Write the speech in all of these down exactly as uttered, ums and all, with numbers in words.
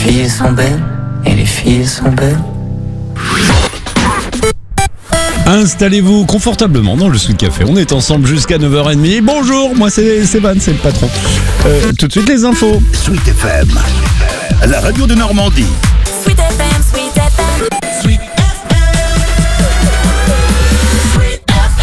filles sont belles, et les filles sont belles. Installez-vous confortablement dans le Sud Café. On est ensemble jusqu'à neuf heures trente. Bonjour, moi c'est, c'est Van, c'est le patron. Euh, tout de suite les infos. Sweet F M, la radio de Normandie. Sweet F M, Sweet F M, Sweet F M, Sweet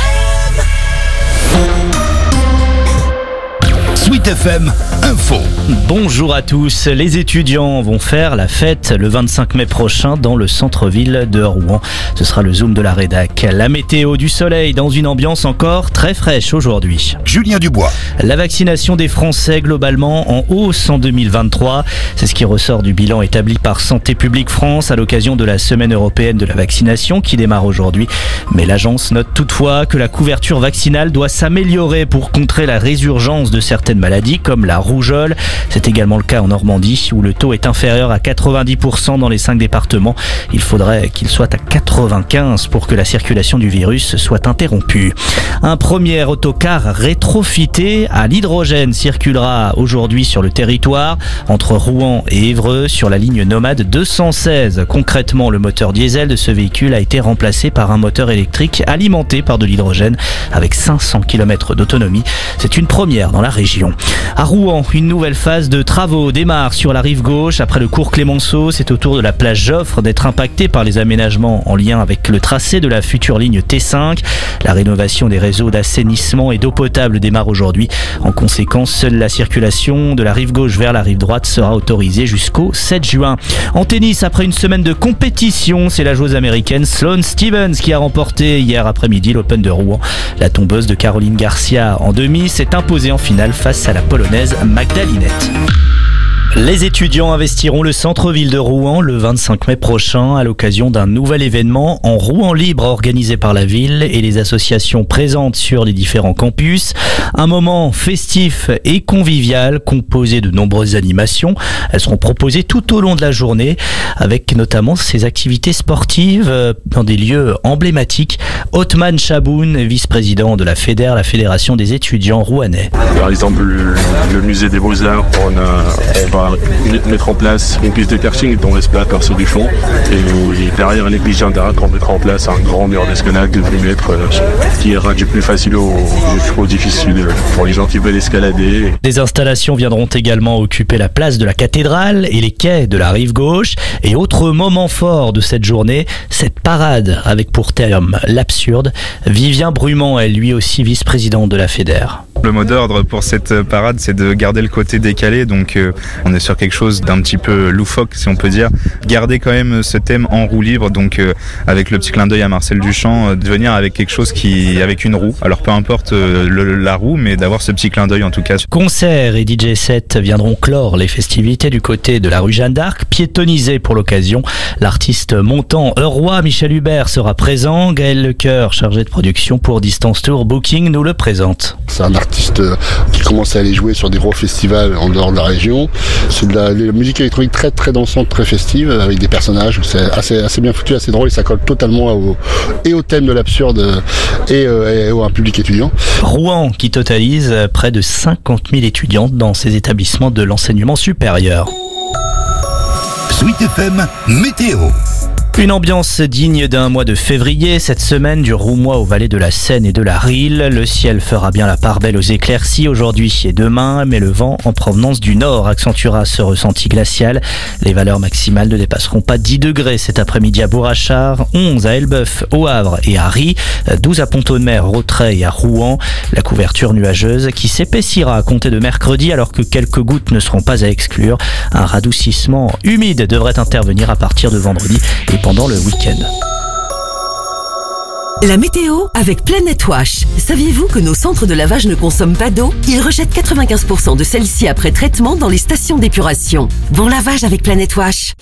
F M. Sweet F M Info. Bonjour à tous. Les étudiants vont faire la fête le vingt-cinq mai prochain dans le centre-ville de Rouen. Ce sera le Zoom de la rédac. La météo, du soleil dans une ambiance encore très fraîche aujourd'hui. Julien Dubois. La vaccination des Français globalement en hausse en deux mille vingt-trois. C'est ce qui ressort du bilan établi par Santé publique France à l'occasion de la semaine européenne de la vaccination qui démarre aujourd'hui. Mais l'agence note toutefois que la couverture vaccinale doit s'améliorer pour contrer la résurgence de certaines maladies comme la rougeole. C'est également le cas en Normandie où le taux est inférieur à quatre-vingt-dix pour cent dans les cinq départements. Il faudrait qu'il soit à quatre-vingt-quinze pour que la circulation du virus soit interrompue. Un premier autocar rétrofité à l'hydrogène circulera aujourd'hui sur le territoire entre Rouen et Évreux sur la ligne Nomade deux cent seize. Concrètement, le moteur diesel de ce véhicule a été remplacé par un moteur électrique alimenté par de l'hydrogène avec cinq cents kilomètres d'autonomie. C'est une première dans la région. À Rouen, une nouvelle phase de travaux démarre sur la rive gauche. Après le cours Clémenceau, c'est au tour de la plage Joffre d'être impactée par les aménagements en lien avec le tracé de la future ligne T cinq. La rénovation des réseaux d'assainissement et d'eau potable démarre aujourd'hui. En conséquence, seule la circulation de la rive gauche vers la rive droite sera autorisée jusqu'au sept juin. En tennis, après une semaine de compétition, c'est la joueuse américaine Sloane Stephens qui a remporté hier après-midi l'Open de Rouen. La tombeuse de Caroline Garcia en demi s'est imposée en finale face à la polonaise Magda Linette. Les étudiants investiront le centre-ville de Rouen le vingt-cinq mai prochain à l'occasion d'un nouvel événement en Rouen libre organisé par la ville et les associations présentes sur les différents campus. Un moment festif et convivial composé de nombreuses animations. Elles seront proposées tout au long de la journée avec notamment ces activités sportives dans des lieux emblématiques. Othman Chaboun, vice-président de la FEDER, la Fédération des étudiants rouennais. Par exemple, le, le musée des Beaux-Arts, on, a, on va mettre en place une piste de karting dans l'espace Perceau du Fond. Et, et derrière l'église Jeanne d'Arc, on mettra en place un grand mur d'escalade de vingt mètres euh, qui ira du plus facile au, au difficile pour les gens qui veulent escalader. Des installations viendront également occuper la place de la cathédrale et les quais de la rive gauche. Et autre moment fort de cette journée, cette parade avec pour terme l'absurde. Vivien Brumand est lui aussi vice-président de la FEDER. Le mot d'ordre pour cette parade, c'est de garder le côté décalé, donc euh, on est sur quelque chose d'un petit peu loufoque, si on peut dire. Garder quand même ce thème en roue libre, donc euh, avec le petit clin d'œil à Marcel Duchamp, euh, de venir avec quelque chose qui, avec une roue. Alors peu importe euh, le, la roue, mais d'avoir ce petit clin d'œil en tout cas. Concerts et D J sets viendront clore les festivités du côté de la rue Jeanne d'Arc, piétonnisée pour l'occasion. L'artiste montant Euroi Michel Hubert sera présent. Gaël Lecoeur, chargé de production pour Distance Tour Booking, nous le présente. C'est un artiste qui commence à aller jouer sur des gros festivals en dehors de la région. C'est de la, de la musique électronique très très dansante, très festive, avec des personnages. C'est assez, assez bien foutu, assez drôle et ça colle totalement au, et au thème de l'absurde et, et à un public étudiant. Rouen qui totalise près de cinquante mille étudiants dans ses établissements de l'enseignement supérieur. Sweet F M Météo. Une ambiance digne d'un mois de février. Cette semaine du Roumois aux vallées de la Seine et de la Rille. Le ciel fera bien la part belle aux éclaircies aujourd'hui et demain, mais le vent en provenance du nord accentuera ce ressenti glacial. Les valeurs maximales ne dépasseront pas dix degrés cet après-midi à Bourrachard, onze à Elbeuf, au Havre et à Ry, douze à Pont-de-Mer, Rautrey et à Rouen. La couverture nuageuse qui s'épaissira à compter de mercredi alors que quelques gouttes ne seront pas à exclure. Un radoucissement humide devrait intervenir à partir de vendredi et pendant le week-end. La météo avec Planet Wash. Saviez-vous que nos centres de lavage ne consomment pas d'eau ? Ils rejettent quatre-vingt-quinze pour cent de celle-ci après traitement dans les stations d'épuration. Bon lavage avec Planet Wash.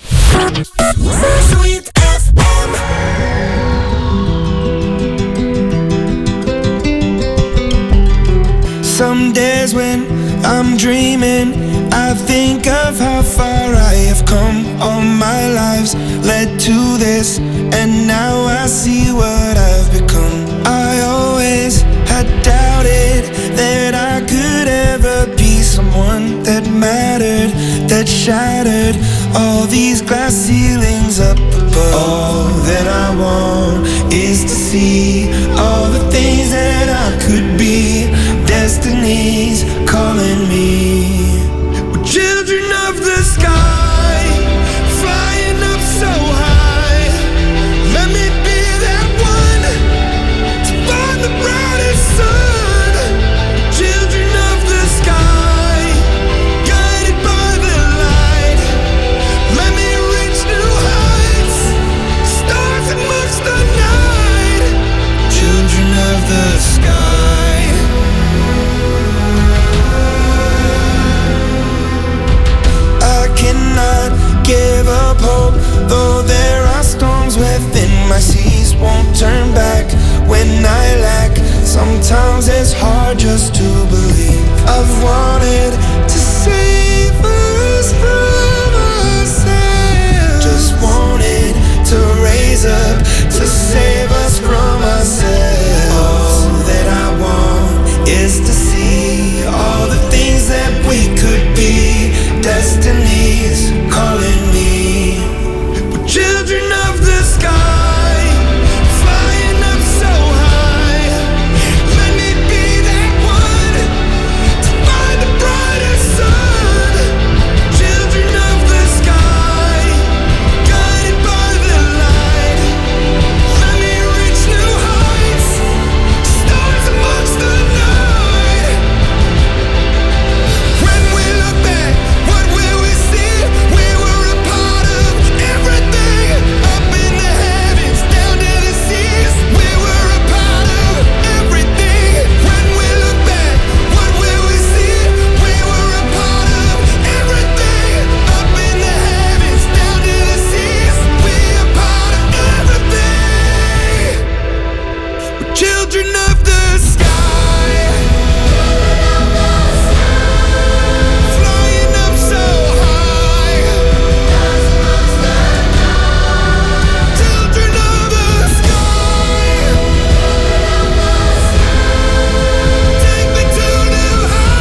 Some days when I'm dreaming, I think of how far I have come. All my lives led to this, and now I see what I've become. I always had doubted that I could ever be someone that mattered, that shattered all these glass ceilings up above. All that I want is to see all the things that I could be. Destiny's calling me. We're children of the sky, flying up so high. Let me be that one to find the brightest sun. Children of the sky, guided by the light. Let me reach new heights, stars amongst the night. Children of the sky. I cannot give up hope, though there are storms within. My seas won't turn back when I lack. Sometimes it's hard just to believe. I've wanted to save us from ourselves. Just wanted to raise up to save us from ourselves. All that I want is to see all the things that we could be. Destiny's calling me. We're children of the sky, flying up so high. Let me be that one to find the brightest sun. Children of the sky, guided by the light. Let me reach new heights, stars amongst the night. When we look back, what will we see? We were a part of everything, up in the heavens, down to the seas. We were a part of everything. When we look back, what will we see? We were a part of everything, up in the heavens, down to the seas. We a part of everything. We're children of the sky, flying up so high. Children of the sky, take me to new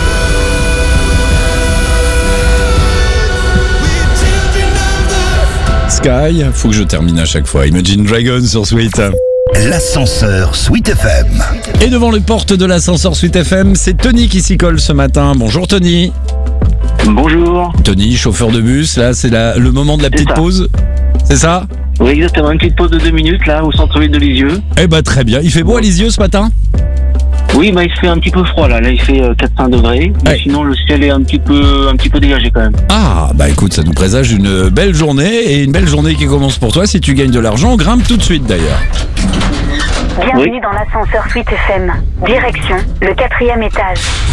heights. We're children of the Sky, faut que je termine à chaque fois. Imagine Dragons sur Sweet. L'ascenseur Sweet F M. Et devant les portes de l'ascenseur Sweet F M, c'est Tony qui s'y colle ce matin. Bonjour Tony. Bonjour. Tony, chauffeur de bus, là c'est la- le moment de la C'est petite ça. pause. C'est ça? Oui, exactement. Une petite pause de deux minutes là au centre-ville de Lisieux. Eh bah très bien. Il fait beau à Lisieux ce matin? Oui, bah il fait un petit peu froid là. Là, il fait euh, quatre à cinq degrés. Mais Ouais. sinon, le ciel est un petit peu, un petit peu dégagé quand même. Ah bah écoute, ça nous présage une belle journée et une belle journée qui commence pour toi. Si tu gagnes de l'argent, grimpe tout de suite d'ailleurs. Bienvenue Oui. dans l'ascenseur Sweet F M. Direction, le quatrième étage.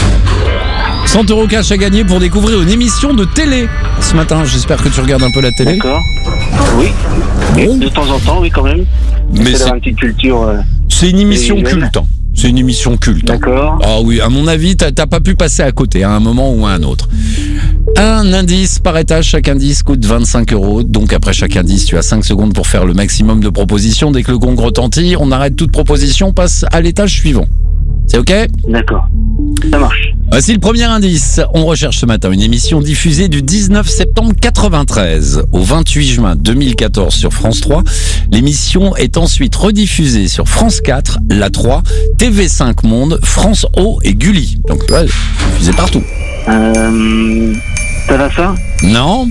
cent euros cash à gagner pour découvrir une émission de télé ce matin. J'espère que tu regardes un peu la télé. D'accord. Oui. Bon, De temps en temps, oui, quand même. mais C'est c'est d'avoir une petite culture. euh, c'est une émission télévisuelle. culte. hein. C'est une émission culte. hein. D'accord. Ah oui, à mon avis, t'as t'as pas pu passer à côté à un moment ou à un autre. Un indice par étage, chaque indice coûte vingt-cinq euros. Donc après chaque indice, tu as cinq secondes pour faire le maximum de propositions. Dès que le gong retentit, on arrête toute proposition, passe à l'étage suivant. C'est ok? D'accord. Ça marche. Voici le premier indice. On recherche ce matin une émission diffusée du dix-neuf septembre quatre-vingt-treize au vingt-huit juin deux mille quatorze sur France trois. L'émission est ensuite rediffusée sur France quatre, La trois, T V cinq Monde, France O et Gulli. Donc tu vois, diffusée partout. Euh, ça va ça? Non,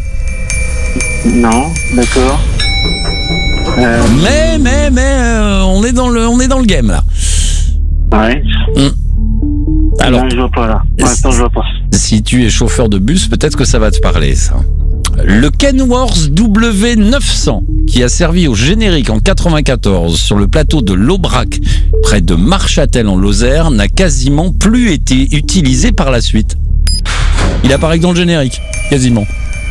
Non. D'accord. Euh, mais mais mais euh, on est dans le on est dans le game là. ouais. Alors, Non, je vois pas là. Pour l'instant, je vois pas. si tu es chauffeur de bus, peut-être que ça va te parler, ça. Le Kenworth W neuf cents, qui a servi au générique en quatre-vingt-quatorze sur le plateau de l'Aubrac, près de Marchâtel en Lozère, n'a quasiment plus été utilisé par la suite. Il apparaît que dans le générique, quasiment.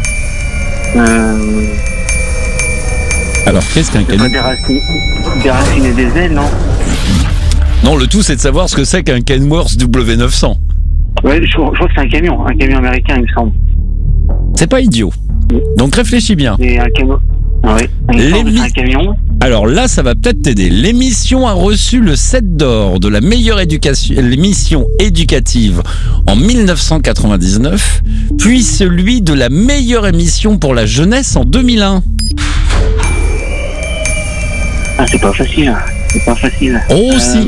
Euh, Alors, qu'est-ce qu'un c'est pas Kenworth? des racines, des racines et des ailes, non? Non, le tout, c'est de savoir ce que c'est qu'un Kenworth W neuf cents. Ouais, je, je crois que c'est un camion, un camion américain, il me semble. C'est pas idiot. Donc réfléchis bien. Et un camion. Ah oui. Il me semble que c'est un camion. Alors là, ça va peut-être t'aider. L'émission a reçu le sept d'or de la meilleure éducation, l'émission éducative en dix-neuf cent quatre-vingt-dix-neuf, puis celui de la meilleure émission pour la jeunesse en deux mille un. Ah, c'est pas facile. C'est pas facile. Oh, euh, si.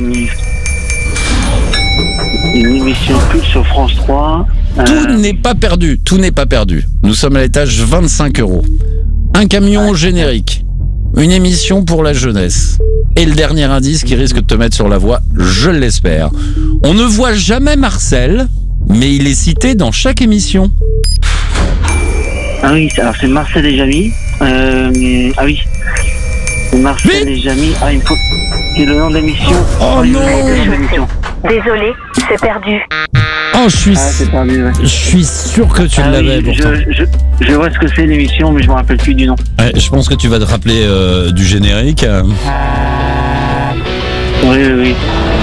Une émission culte sur France trois. Euh... Tout n'est pas perdu. Tout n'est pas perdu. Nous sommes à l'étage vingt-cinq euros. Un camion ouais. générique. Une émission pour la jeunesse. Et le dernier indice qui risque de te mettre sur la voie, je l'espère. On ne voit jamais Marcel, mais il est cité dans chaque émission. Ah oui, alors c'est Marcel et Jamy. Euh, ah oui. C'est Marcel Vite. et Jamy. Ah, il me faut... C'est le nom de l'émission. Oh non. Désolé, c'est perdu. Oh, je suis, ah, c'est perdu, ouais. je suis sûr que tu ah, l'avais oui, pourtant. Je, je, je vois ce que c'est l'émission, mais je me rappelle plus du nom. Ouais, je pense que tu vas te rappeler euh, du générique. Oui, oui, oui.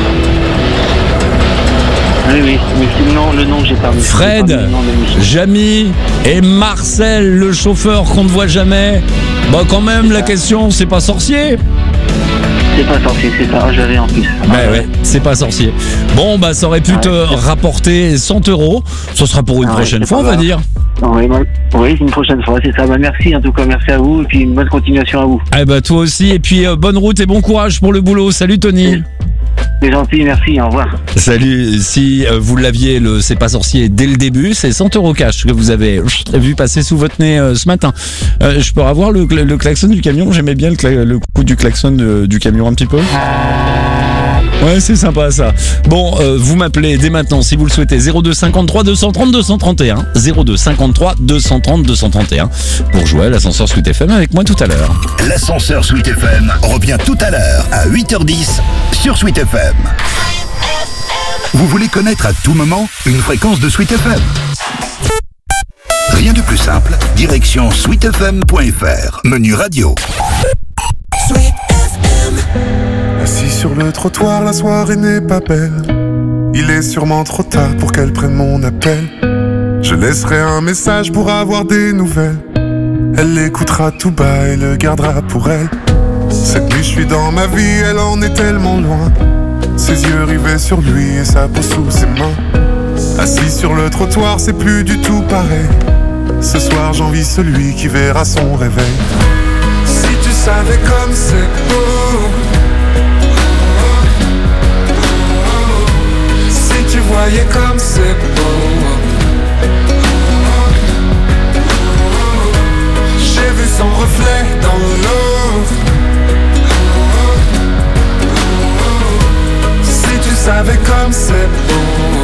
Oui, oui, mais c'est le nom, le nom que j'ai perdu. Fred, j'ai perdu Jamy et Marcel, le chauffeur qu'on ne voit jamais. Bah quand même, la question, c'est pas sorcier. C'est pas sorcier, c'est ça, j'avais en plus. Bah ouais, c'est pas sorcier. Bon, bah ça aurait pu ouais, te rapporter cent euros. Ce sera pour une ah prochaine ouais, fois, on va dire. Oui, bah, oui, une prochaine fois, c'est ça. Bah merci en tout cas, merci à vous et puis une bonne continuation à vous. Eh bah toi aussi, et puis euh, bonne route et bon courage pour le boulot. Salut Tony. C'est gentil, merci, au revoir. Salut, si euh, vous l'aviez, le C'est pas sorcier dès le début, c'est cent euros cash que vous avez vu passer sous votre nez euh, ce matin. Euh, je peux avoir le, le klaxon du camion? J'aimais bien le, cla- le coup du klaxon euh, du camion un petit peu. Ouais, c'est sympa ça. Bon, euh, vous m'appelez dès maintenant si vous le souhaitez. zéro deux cinquante-trois deux cent trente deux cent trente et un. zéro deux cinquante-trois deux cent trente deux cent trente et un pour jouer à l'ascenseur Sweet F M avec moi tout à l'heure. L'ascenseur Sweet F M revient tout à l'heure à huit heures dix sur Sweet F M. Vous voulez connaître à tout moment une fréquence de Sweet F M? Rien de plus simple, direction sweet f m point f r, menu radio. Sweet F M. Assis sur le trottoir, la soirée n'est pas belle. Il est sûrement trop tard pour qu'elle prenne mon appel. Je laisserai un message pour avoir des nouvelles. Elle l'écoutera tout bas et le gardera pour elle. Cette nuit je suis dans ma vie, elle en est tellement loin. Ses yeux rivés sur lui et sa peau sous ses mains. Assis sur le trottoir, c'est plus du tout pareil. Ce soir j'envie celui qui verra son réveil. Si tu savais comme c'est beau, si tu voyais comme c'est beau, j'ai vu son reflet dans l'eau. Si tu savais comme c'est beau.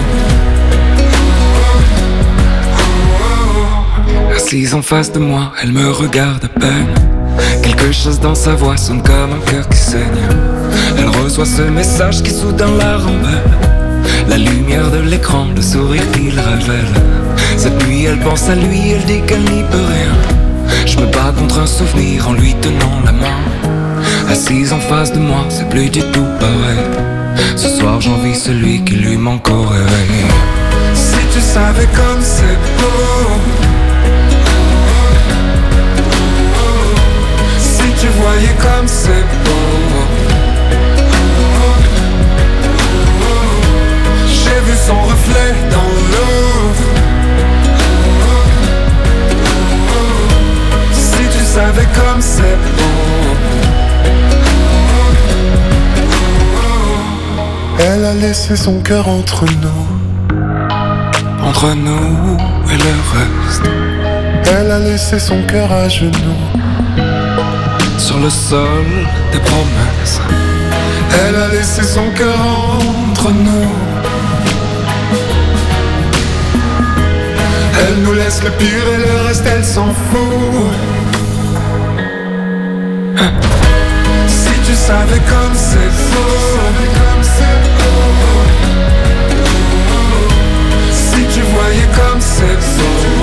Assise en face de moi, elle me regarde à peine. Quelque chose dans sa voix sonne comme un cœur qui saigne. Elle reçoit ce message qui soudain la rembelle. La lumière de l'écran, le sourire qu'il révèle. Cette nuit elle pense à lui, elle dit qu'elle n'y peut rien. Je me bats contre un souvenir en lui tenant la main. Assise en face de moi, c'est plus du tout pareil. Ce soir j'envie celui qui lui manque au réveil. Si tu savais comme c'est beau, si tu voyais comme c'est beau, j'ai vu son reflet dans l'eau. Si tu savais comme c'est beau. Elle a laissé son cœur entre nous, entre nous et le reste. Elle a laissé son cœur à genoux, sur le sol des promesses. Elle a laissé son cœur entre nous. Elle nous laisse le pire et le reste elle s'en fout. Si tu savais comme c'est faux, si tu voyais comme c'est beau,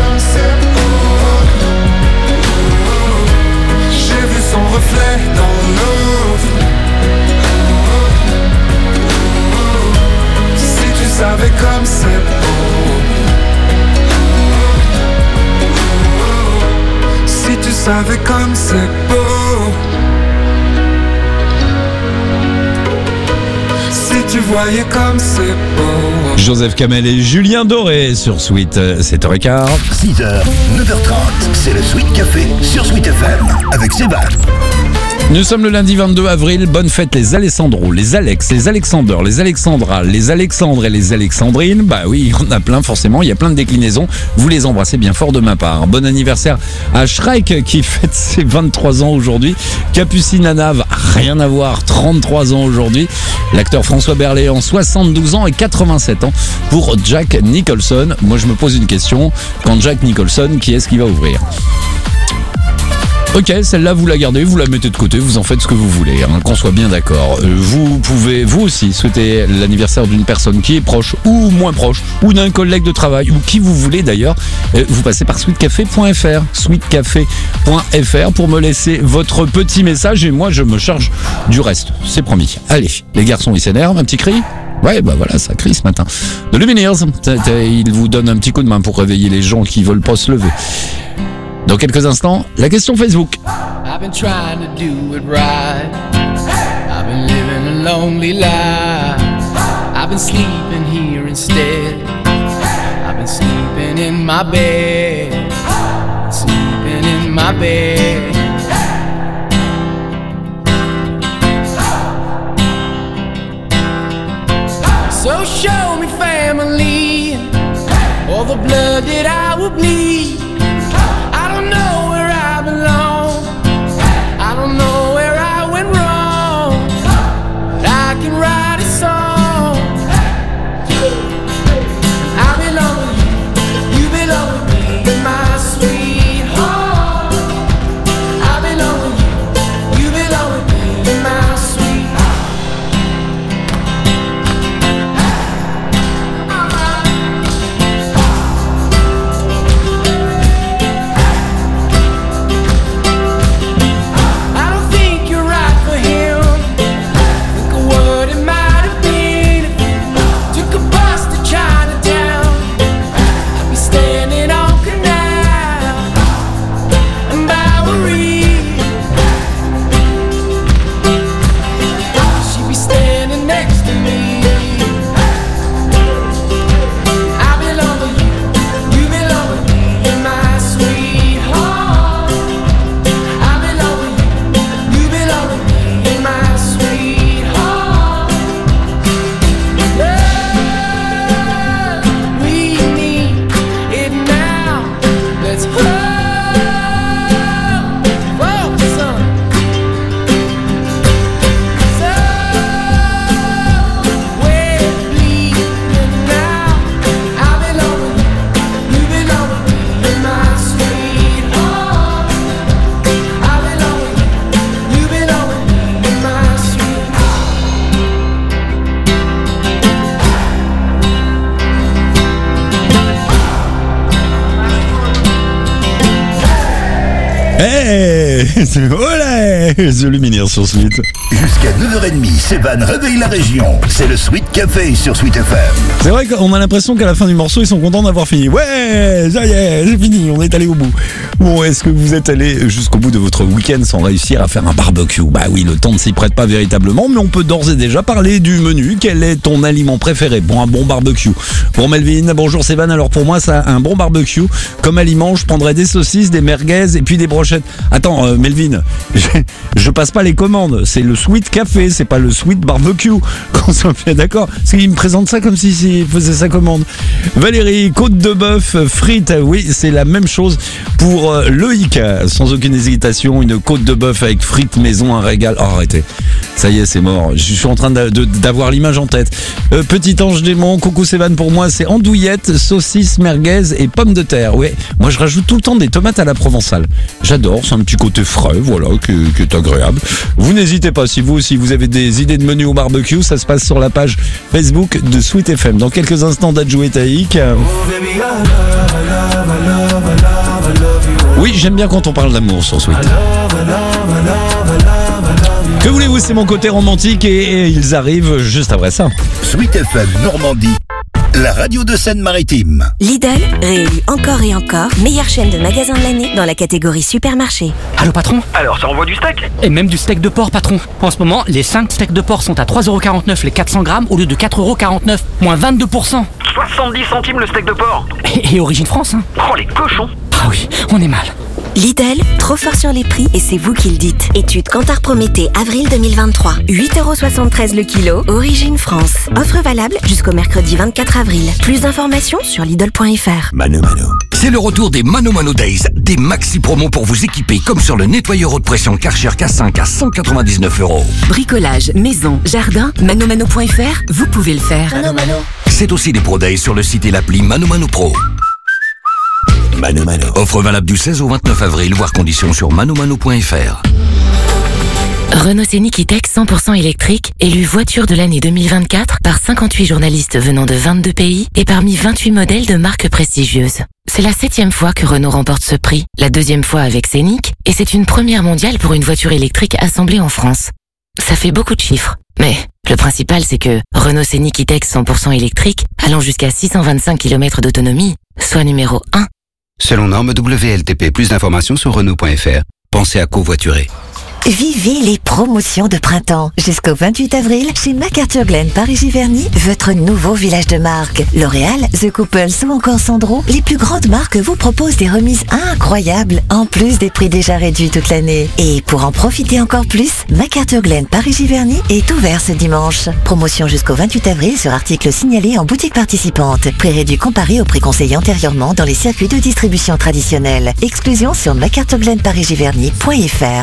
j'ai vu son reflet dans l'eau. Si tu savais comme c'est beau, si tu savais comme c'est beau. tu voyais comme c'est beau. Joseph Kamel et Julien Doré sur Sweet, sept heures quinze. six heures, neuf heures trente, c'est le Sweet Café sur Sweet F M avec Sébastien. Nous sommes le lundi vingt-deux avril, bonne fête les Alessandro, les Alex, les Alexander, les Alexandra, les Alexandres et les Alexandrines. Bah oui, on a plein forcément, il y a plein de déclinaisons. Vous les embrassez bien fort de ma part. Bon anniversaire à Shrek qui fête ses vingt-trois ans aujourd'hui. Capucine Anav, rien à voir, trente-trois ans aujourd'hui. L'acteur François Berléand, soixante-douze ans et quatre-vingt-sept ans pour Jack Nicholson. Moi je me pose une question, quand Jack Nicholson, qui est-ce qui va ouvrir ? Ok, celle-là vous la gardez, vous la mettez de côté, vous en faites ce que vous voulez, hein, qu'on soit bien d'accord. Euh, vous pouvez, vous aussi, souhaiter l'anniversaire d'une personne qui est proche ou moins proche, ou d'un collègue de travail, ou qui vous voulez d'ailleurs. Euh, vous passez par sweet café point f r, sweet café point f r pour me laisser votre petit message et moi je me charge du reste, c'est promis. Allez, les garçons ils s'énervent, un petit cri. Ouais, bah voilà, ça crie ce matin. De Lumineers, il vous donne un petit coup de main pour réveiller les gens qui veulent pas se lever. Dans quelques instants, la question Facebook. I've been trying to do it right. I've been living a lonely life. I've been sleeping here instead. I've been sleeping in my bed. Sleeping in my bed. So show me family, all the blood that I will bleed. I don't know where I belong. I don't know where I went wrong. But I can write a song. I belong with you. You belong with me, my sweetheart. I belong with you. You belong with me, my sweetheart. Hey, olé, The Lumineers sur Sweet. Jusqu'à neuf heures trente, Sébastien réveille la région. C'est le Sweet Café sur Sweet F M. C'est vrai qu'on a l'impression qu'à la fin du morceau, ils sont contents d'avoir fini. Ouais, ça y est, c'est fini, on est allé au bout. Bon, est-ce que vous êtes allé jusqu'au bout de votre week-end sans réussir à faire un barbecue ? Bah oui, le temps ne s'y prête pas véritablement, mais on peut d'ores et déjà parler du menu. Quel est ton aliment préféré pour un bon barbecue ? Pour Melvin, bonjour Sébastien, alors pour moi, ça, un bon barbecue, comme aliment, je prendrais des saucisses, des merguez et puis des brochettes. Attends, euh, Melvin, je, je passe pas les commandes, c'est le Sweet Café, c'est pas le Sweet Barbecue, qu'on soit bien d'accord, parce qu'il me présente ça comme s'il si faisait sa commande. Valérie, côte de bœuf, frites, oui, c'est la même chose pour euh, Loïc, sans aucune hésitation, une côte de bœuf avec frites maison, un régal. Oh, arrêtez, ça y est, c'est mort, je suis en train de, de, d'avoir l'image en tête. Euh, Petit Ange Démon, coucou Sévan, pour moi, c'est andouillettes, saucisses, merguez et pommes de terre. Ouais, moi je rajoute tout le temps des tomates à la provençale. J'adore, c'est un petit côté frais, voilà, qui, qui est agréable. Vous n'hésitez pas, si vous aussi vous avez des idées de menu au barbecue, ça se passe sur la page Facebook de Sweet F M. Dans quelques instants, Dadju et Taïk. Oui, j'aime bien quand on parle d'amour sur Sweet. Que voulez-vous, c'est mon côté romantique et, et ils arrivent juste après ça. Sweet F M Normandie, la radio de Seine-Maritime. Lidl, réélu encore et encore, meilleure chaîne de magasins de l'année dans la catégorie supermarché. Allô patron? Alors, ça envoie du steak? Et même du steak de porc patron. En ce moment, les cinq steaks de porc sont à trois euros quarante-neuf les quatre cents grammes au lieu de quatre euros quarante-neuf, moins vingt-deux pour cent. soixante-dix centimes le steak de porc. Et, et origine France, hein. Oh, les cochons. Ah oui, on est mal. Lidl, trop fort sur les prix et c'est vous qui le dites. Étude Kantar Prométhée, avril deux mille vingt-trois. huit euros soixante-treize le kilo, origine France. Offre valable jusqu'au mercredi vingt-quatre avril. Plus d'informations sur Lidl point F R. Mano Mano. C'est le retour des Mano Mano Days, des maxi promos pour vous équiper, comme sur le nettoyeur haute pression Karcher K cinq à cent quatre-vingt-dix-neuf euros. Bricolage, maison, jardin, mano mano point F R, vous pouvez le faire. Mano Mano. C'est aussi des Pro Days sur le site et l'appli Mano Mano Pro. Mano Mano. Offre valable du seize au vingt-neuf avril, voire conditions sur mano mano point F R. Renault Scénic E-Tech cent pour cent électrique, élu voiture de l'année deux mille vingt-quatre par cinquante-huit journalistes venant de vingt-deux pays et parmi vingt-huit modèles de marques prestigieuses. C'est la septième fois que Renault remporte ce prix, la deuxième fois avec Scénic, et c'est une première mondiale pour une voiture électrique assemblée en France. Ça fait beaucoup de chiffres, mais le principal c'est que Renault Scénic E-Tech cent pour cent électrique, allant jusqu'à six cent vingt-cinq kilomètres d'autonomie, soit numéro un. Selon norme W L T P, plus d'informations sur Renault point F R. Pensez à covoiturer. Vivez les promotions de printemps. Jusqu'au vingt-huit avril, chez MacArthur Glen Paris-Giverny, votre nouveau village de marque. L'Oréal, The Couples ou encore Sandro, les plus grandes marques vous proposent des remises incroyables, en plus des prix déjà réduits toute l'année. Et pour en profiter encore plus, MacArthur Glen Paris-Giverny est ouvert ce dimanche. Promotion jusqu'au vingt-huit avril sur articles signalés en boutique participante. Prix réduit comparé au prix conseillé antérieurement dans les circuits de distribution traditionnels. Exclusion sur macarthur glen paris giverny point F R.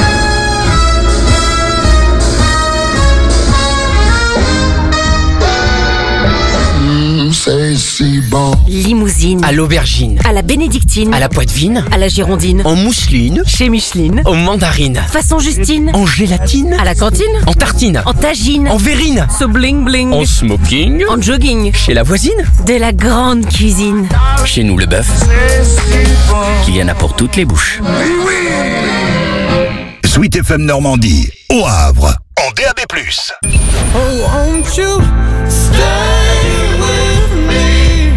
Limousine. À l'aubergine. À la bénédictine. À la poitevine. À la girondine. En mousseline. Chez Micheline. En mandarine. Façon Justine. En gélatine. À la cantine. En tartine. En tagine. En verrine. So bling bling. En smoking. En jogging. Chez la voisine. De la grande cuisine. Chez nous le bœuf. Qu'il y en a pour toutes les bouches. Sweet F M Normandie, au Havre, en D A B plus. Oh, won't you stay with me?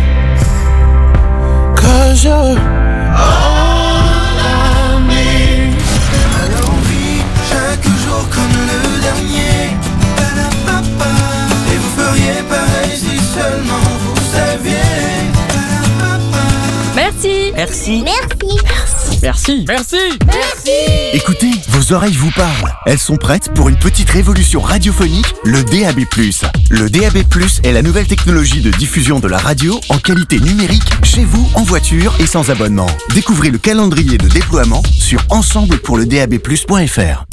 'Cause you're all I need. Alors oui, chaque jour comme le dernier. Ba-da-ba-ba. Et vous feriez pareil si seulement vous saviez. Ba-da-ba-ba. Merci. Merci. Merci. Merci. Merci. Merci. Écoutez, vos oreilles vous parlent. Elles sont prêtes pour une petite révolution radiophonique, le D A B plus. Le D A B plus est la nouvelle technologie de diffusion de la radio en qualité numérique, chez vous, en voiture et sans abonnement. Découvrez le calendrier de déploiement sur ensemble pour le D A B plus point F R.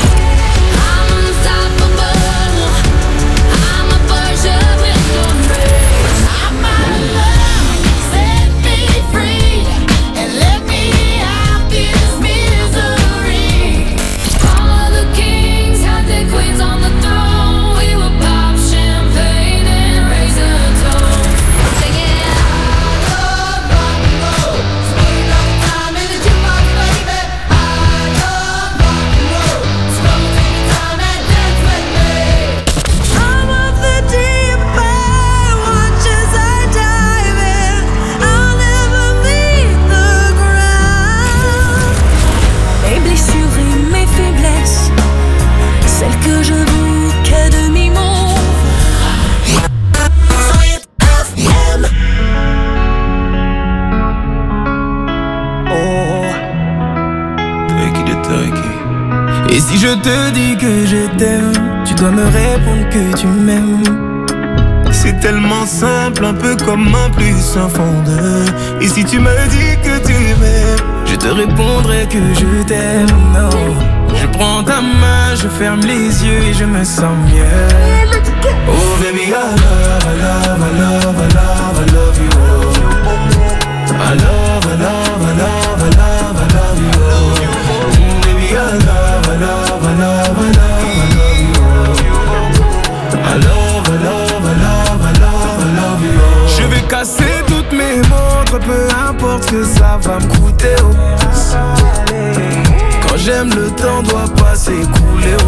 Et si je te dis que je t'aime, tu dois me répondre que tu m'aimes. C'est tellement simple, un peu comme un plus un fond de. Et si tu me dis que tu m'aimes, je te répondrai que je t'aime. Non, je prends ta main, je ferme les yeux et je me sens mieux. Oh baby, I love, I love, I love, I love, I love you. I love, I love, I love, I love, I love you. Mm, baby, I love, I love, I love, I love, I love you. I love, I love, I love, I love, I love you. Je vais casser toutes mes montres, peu importe ce que ça va me coûter. Oh. Quand j'aime, le temps doit pas s'écouler. Oh.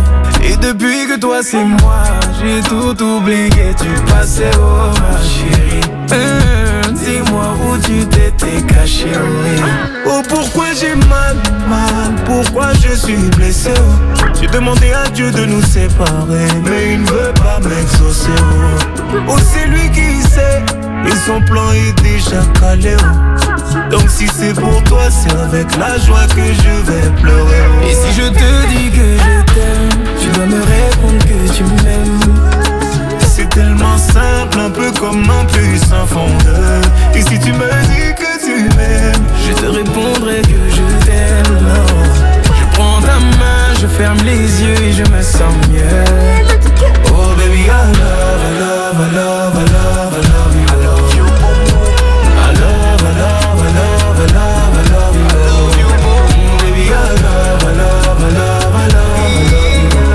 Et depuis que toi c'est moi, j'ai tout oublié, tu passais oh ma chérie. Hum, dis-moi où tu t'étais caché, oui. Oh pourquoi j'ai mal, mal, pourquoi je suis blessé oh. J'ai demandé à Dieu de nous séparer, mais il ne veut pas m'exaucer oh. Oh c'est lui qui sait, et son plan est déjà calé oh. Donc si c'est pour toi, c'est avec la joie que je vais pleurer oh. Et si je te dis que je t'aime, tu dois me répondre que tu m'aimes. C'est tellement simple, un peu comme un puissant fondeur. Et si tu me dis que tu m'aimes, je te répondrai que je t'aime. Je prends ta main, je ferme les yeux et je me sens mieux. Oh baby, I love, I love, I love, I love, I love you. I love you. I love, I love, I love, I love, I love you. I love you. Baby, I love, I love, I love, I love, I love you.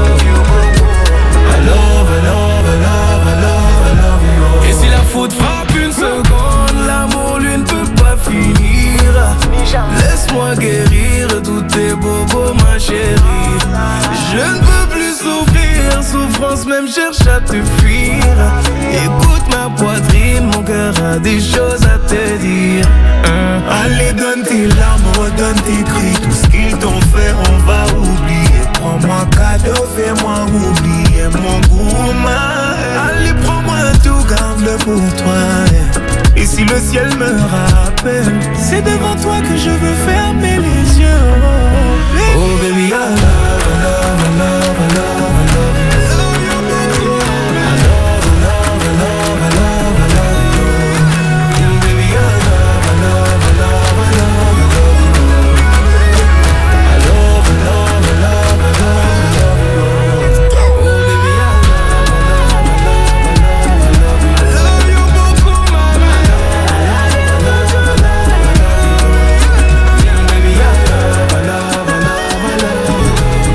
I love, I love, I love, I love, I love you. Et si la faute frappe une seconde, l'amour lui ne peut pas finir. Laisse-moi guérir tous tes bobos, ma chérie. Je ne peux plus souffrir, souffrance même cherche à te fuir. Écoute ma poitrine, mon cœur a des choses à te dire. hein. Allez donne tes larmes, redonne tes cris. Tout ce qu'ils t'ont fait on va oublier. Prends-moi cadeau, fais-moi oublier mon goût, ma. Allez prends-moi tout, garde-le pour toi. Et si le ciel me rappelle, c'est devant toi que je veux fermer les yeux. Oh baby, I love, I love, I love, I love, I love you. I love, I love, I love, I love, I love you. Baby, I love, I love, I love, I love, I love you. I love, I love, I love, I love, I love you. Oh baby, I love, I love, I love, I love, I love you. I love you beaucoup, mama. I love, I love, I love, I love you. Baby, I love, I love, I love, I love you.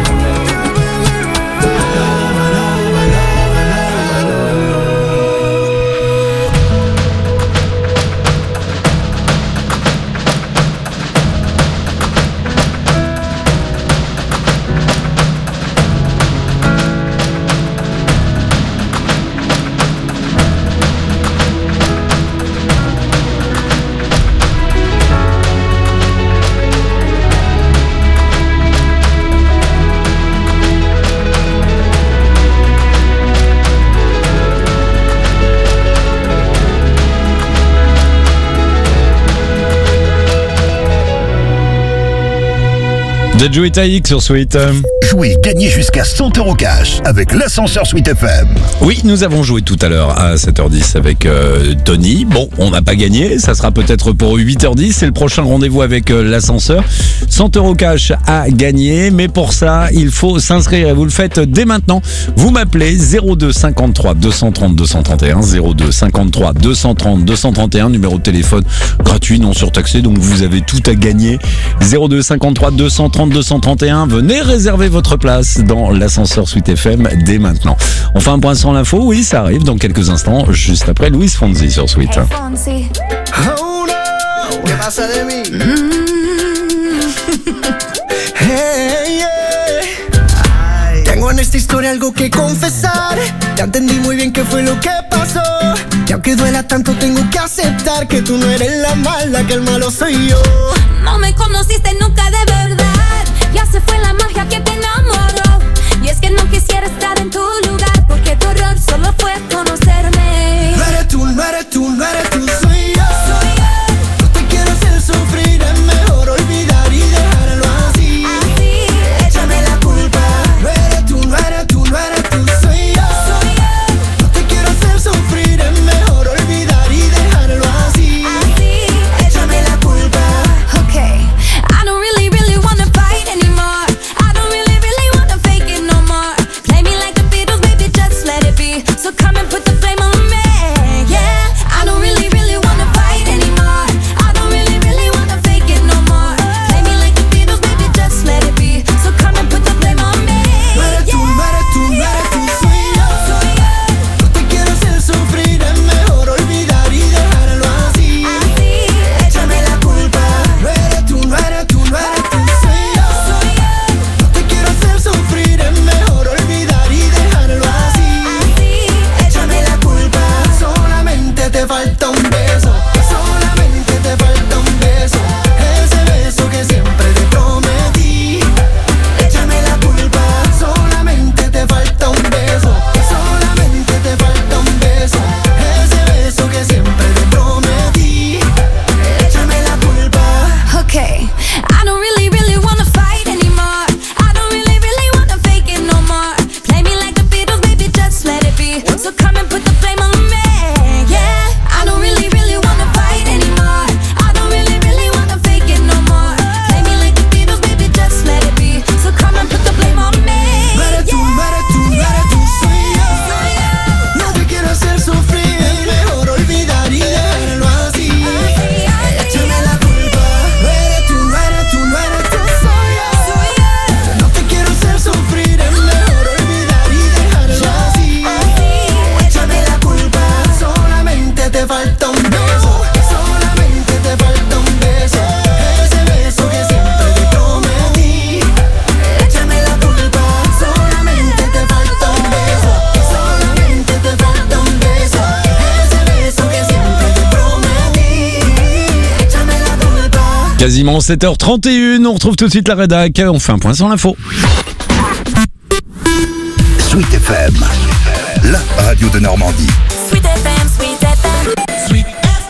Vous joué Taïk sur Sweet. Jouez, gagnez jusqu'à cent euros cash avec l'ascenseur Sweet F M. Oui, nous avons joué tout à l'heure à sept heures dix avec euh, Tony. Bon, on n'a pas gagné, ça sera peut-être pour huit heures dix. C'est le prochain rendez-vous avec euh, l'ascenseur. cent euros cash à gagner, mais pour ça, il faut s'inscrire et vous le faites dès maintenant. Vous m'appelez zéro deux cinquante-trois deux cent trente deux cent trente et un, zéro deux cinquante-trois deux cent trente deux cent trente et un, numéro de téléphone gratuit, non surtaxé, donc vous avez tout à gagner. zéro deux cinquante-trois deux cent trente deux cent trente et un, venez réserver votre place dans l'ascenseur Sweet F M dès maintenant. On fait un point sur l'info, oui, ça arrive dans quelques instants, juste après Luis Fonsi sur Sweet. Hey, Fonsi. Oh no, ¿qué pasa de mí? Hey, yeah. Tengo en esta historia algo que confesar. Ya entendí muy bien qué fue lo que pasó. Y aunque duela tanto tengo que aceptar que tú no eres la mala, que el malo soy yo. No me conociste nunca de verdad. Ya se fue la magia que te enamoró. Y es que no quisiera estar en tu lugar, porque tu error solo fue conocerme. No eres tú, no eres tú, no eres tú, soy yo. Soy yo. No te quiero hacer sufrir, es mejor olvidar y dejarlo así. Así, échame la culpa. No eres tú, no eres tú, no eres tú, soy yo. Soy yo. No te quiero hacer sufrir, es mejor olvidar y dejarlo así. Así, échame la culpa. Oh, Quasiment sept heures trente et une, on retrouve tout de suite la rédac, on fait un point sur l'info. Sweet F M, la radio de Normandie. Sweet F M, Sweet F M, Sweet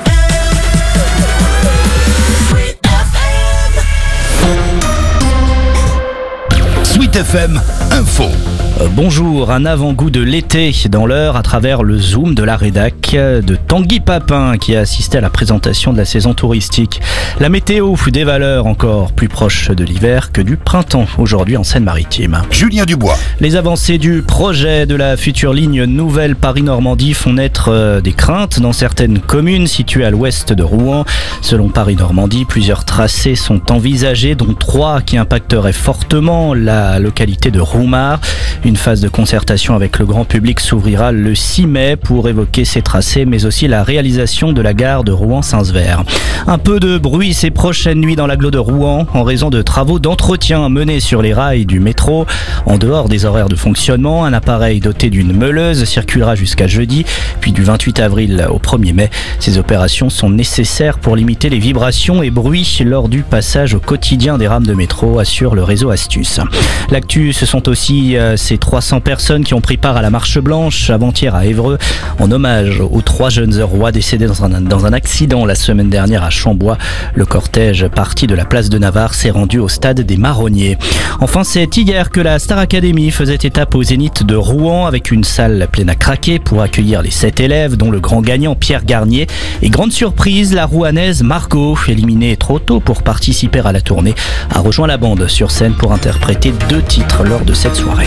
Sweet F M Info. Bonjour, un avant-goût de l'été dans l'heure à travers le Zoom de la rédac de Tanguy Papin qui a assisté à la présentation de la saison touristique. La météo fut des valeurs encore plus proches de l'hiver que du printemps aujourd'hui en Seine-Maritime. Julien Dubois. Les avancées du projet de la future ligne nouvelle Paris-Normandie font naître des craintes dans certaines communes situées à l'ouest de Rouen. Selon Paris-Normandie, plusieurs tracés sont envisagés, dont trois qui impacteraient fortement la localité de Roumar. Une phase de concertation avec le grand public s'ouvrira le six mai pour évoquer ces tracés, mais aussi la réalisation de la gare de Rouen-Saint-Sever. Un peu de bruit ces prochaines nuits dans l'agglo de Rouen en raison de travaux d'entretien menés sur les rails du métro. En dehors des horaires de fonctionnement, un appareil doté d'une meuleuse circulera jusqu'à jeudi, puis du vingt-huit avril au premier mai. Ces opérations sont nécessaires pour limiter les vibrations et bruits lors du passage au quotidien des rames de métro, assure le réseau Astuce. L'actu, ce sont aussi euh, ces trois cents personnes qui ont pris part à la marche blanche avant-hier à Évreux en hommage aux trois jeunes Eurois décédés dans un, dans un accident la semaine dernière à Chambois. Le cortège parti de la place de Navarre s'est rendu au stade des Marronniers. Enfin, c'est hier que la Star Academy faisait étape au Zénith de Rouen avec une salle pleine à craquer pour accueillir les sept élèves dont le grand gagnant Pierre Garnier. Et grande surprise, la Rouennaise Margot, éliminée trop tôt pour participer à la tournée, a rejoint la bande sur scène pour interpréter deux titres lors de cette soirée.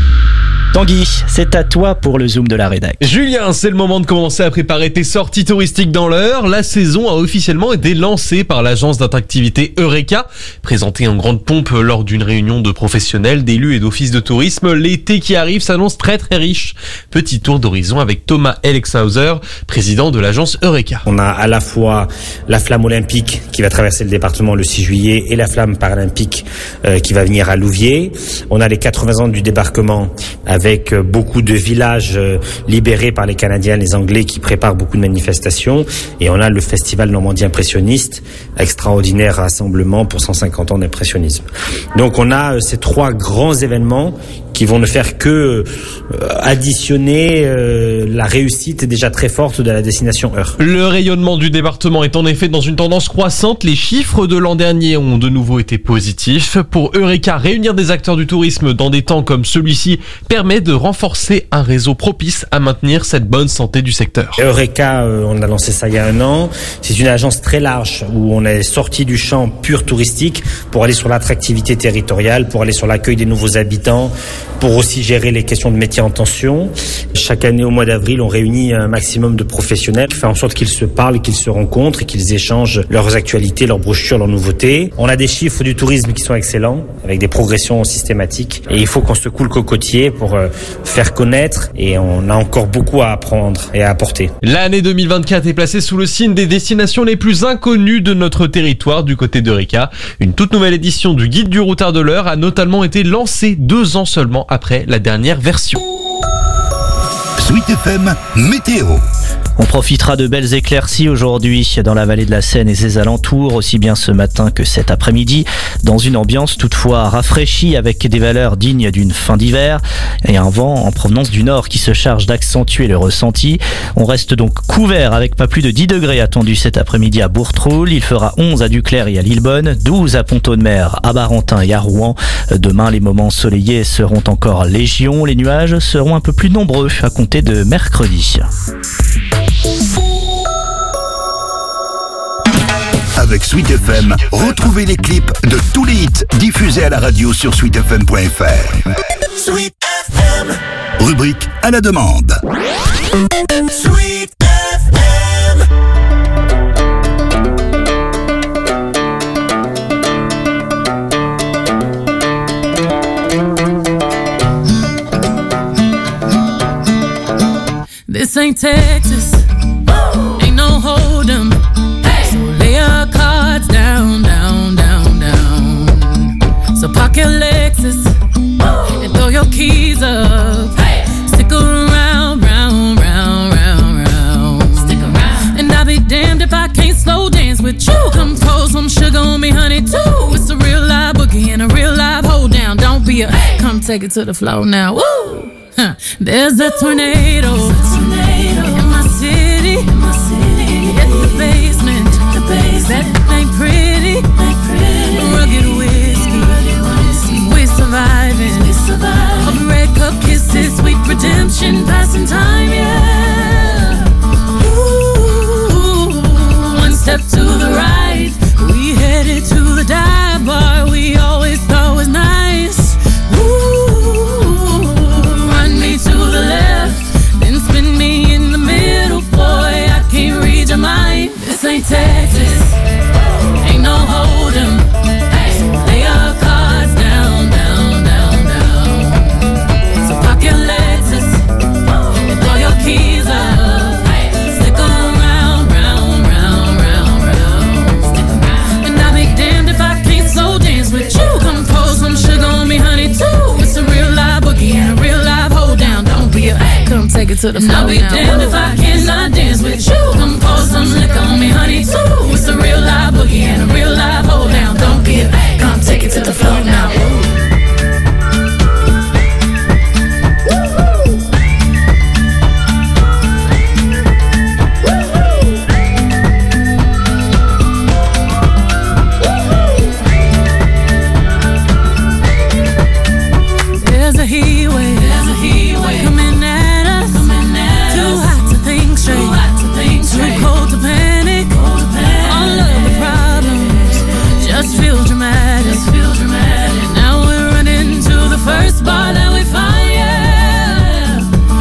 Tanguy, c'est à toi pour le Zoom de la rédac. Julien, c'est le moment de commencer à préparer tes sorties touristiques dans l'heure. La saison a officiellement été lancée par l'agence d'attractivité Eureka, présentée en grande pompe lors d'une réunion de professionnels, d'élus et d'offices de tourisme. L'été qui arrive s'annonce très très riche. Petit tour d'horizon avec Thomas Elexhauser, président de l'agence Eureka. On a à la fois la flamme olympique qui va traverser le département le six juillet et la flamme paralympique euh, qui va venir à Louviers. On a les quatre-vingts ans du débarquement avec avec beaucoup de villages libérés par les Canadiens, les Anglais qui préparent beaucoup de manifestations. Et on a le Festival Normandie Impressionniste, extraordinaire rassemblement pour cent cinquante ans d'impressionnisme. Donc on a ces trois grands événements qui vont ne faire que additionner la réussite déjà très forte de la destination Eure. Le rayonnement du département est en effet dans une tendance croissante. Les chiffres de l'an dernier ont de nouveau été positifs. Pour Eureka, réunir des acteurs du tourisme dans des temps comme celui-ci permet de renforcer un réseau propice à maintenir cette bonne santé du secteur. Eureka, on a lancé ça il y a un an. C'est une agence très large où on est sorti du champ pur touristique pour aller sur l'attractivité territoriale, pour aller sur l'accueil des nouveaux habitants, pour aussi gérer les questions de métiers en tension. Chaque année au mois d'avril, on réunit un maximum de professionnels qui fait en sorte qu'ils se parlent, qu'ils se rencontrent et qu'ils échangent leurs actualités, leurs brochures, leurs nouveautés. On a des chiffres du tourisme qui sont excellents, avec des progressions systématiques. Et il faut qu'on secoue le cocotier pour faire connaître, et on a encore beaucoup à apprendre et à apporter. L'année deux mille vingt-quatre est placée sous le signe des destinations les plus inconnues de notre territoire du côté d'Eureka. Une toute nouvelle édition du Guide du routard de l'Eure a notamment été lancée deux ans seulement après la dernière version. Sweet F M Météo. On profitera de belles éclaircies aujourd'hui dans la vallée de la Seine et ses alentours, aussi bien ce matin que cet après-midi, dans une ambiance toutefois rafraîchie avec des valeurs dignes d'une fin d'hiver et un vent en provenance du nord qui se charge d'accentuer le ressenti. On reste donc couvert avec pas plus de dix degrés attendus cet après-midi à Bourtroul. Il fera onze à Duclair et à Lillebonne, douze à Pont-Audemer, à Barentin et à Rouen. Demain, les moments ensoleillés seront encore légion. Les nuages seront un peu plus nombreux à compter de mercredi. Avec Sweet F M, retrouvez les clips de tous les hits diffusés à la radio sur sweet f m point f r. Sweet F M. Rubrique à la demande. Sweet F M. This ain't Texas, ain't no hold'em. So lay your cards down, down, down, down. So park your Lexus and throw your keys up. Stick around, round, round, round, round. Stick around. And I'll be damned if I can't slow dance with with you. Come pour some sugar on me, honey, too. It's a real live boogie and a real live hold down. Don't be a, come take it to the floor now. Woo! Huh. There's a tornado, in my city. It's the basement, that ain't pretty. Rugged whiskey, we're surviving. All the red cup kisses, sweet redemption, passing time, yeah. Ooh, one step to the right, we headed to the dive bar we always thought was nice. Ooh, run me to the left, then spin me in the middle, boy, I can't read your mind. This ain't Texas, ain't no hold'em. So lay your cards down, down, down, down. So park your Lexus and throw your keys up. Stick around, round, round, round, round. And I'll be damned if I can't slow dance with you. Come pour some sugar on me, honey, too. It's a real live boogie and a real live hold down. Don't be a, come take it to the floor now. I'll be damned if I cannot dance with you. Come pour some liquor on me, honey, too. It's a real live boogie and a real live hold down. Don't be a, come take it to the floor now. There's a heat wave, there's a heat wave coming at us, coming at too us. Hot to think straight, too hot to think straight, too cold to panic, cold to panic. All of the problems just feel dramatic, just feel dramatic. Now we're running to the first bar that we find, yeah.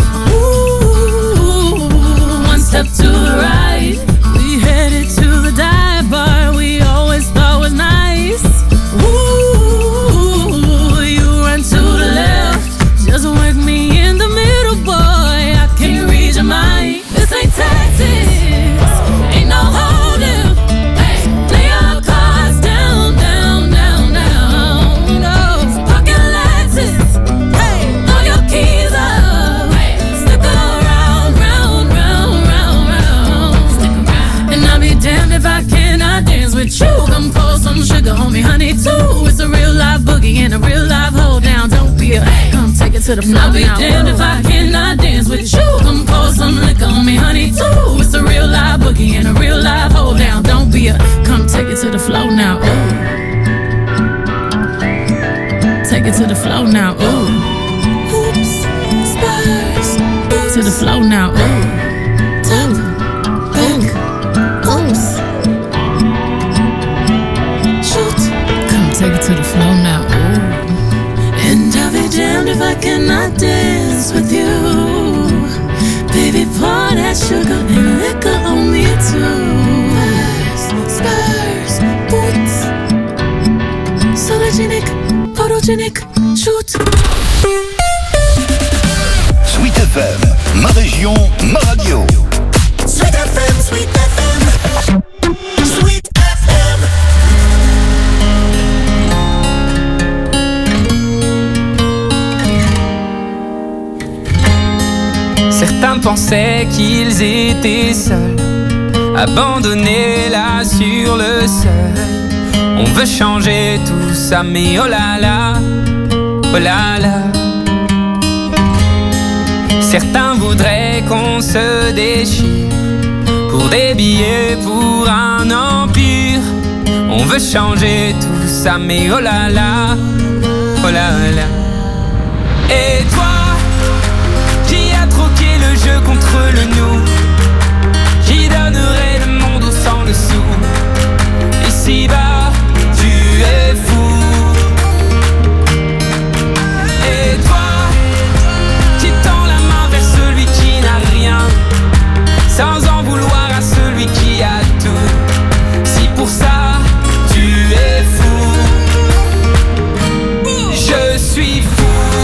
Ooh, one step to the right, we headed to the dive bar we always thought was nice. Ooh, you run to the left, just work me in the middle, boy, I can't read your mind. This ain't Texas, ain't no hold'em. Lay your cards down, down, down, down. No, park your Lexus, throw your keys up. Stick around, round, round, round, round. And I'll be damned if I cannot dance with you. Come pour some sugar on me, honey, too. It's a real live boogie and a real live hold down. Don't be a, come take it to the floor. I'll be damned if I cannot dance with you. Come pour some liquor on me, honey, too. It's a real live boogie and a real live hold down. Don't be a, come take it to the floor now. Ooh. Take it to the floor now. Ooh. Oops, spurs. To the floor now. Ooh. Tap, back, oops. Shoot, come take it to the floor now. Ooh. And I'll be damned if I cannot dance with you. Baby, pour that sugar and liquor on me too. Spurs, spurs, boots. Sologenic, photogenic, shoot. Sweet F M, ma région, ma radio. Sweet F M, Sweet F M, Sweet F M. Certains pensaient qu'ils étaient seuls, abandonnés là sur le seuil. On veut changer tout ça, mais oh là là, oh là là. Certains voudraient qu'on se déchire pour des billets, pour un empire. On veut changer tout ça, mais oh là là, oh là là. Et toi, qui a troqué le jeu contre le nous, qui donnerait le monde au sang dessous. Ici-bas, tu es fou. Et toi, qui tend la main vers celui qui n'a rien, sans en vouloir à celui qui a tout. Si pour ça, tu es fou, je suis fou.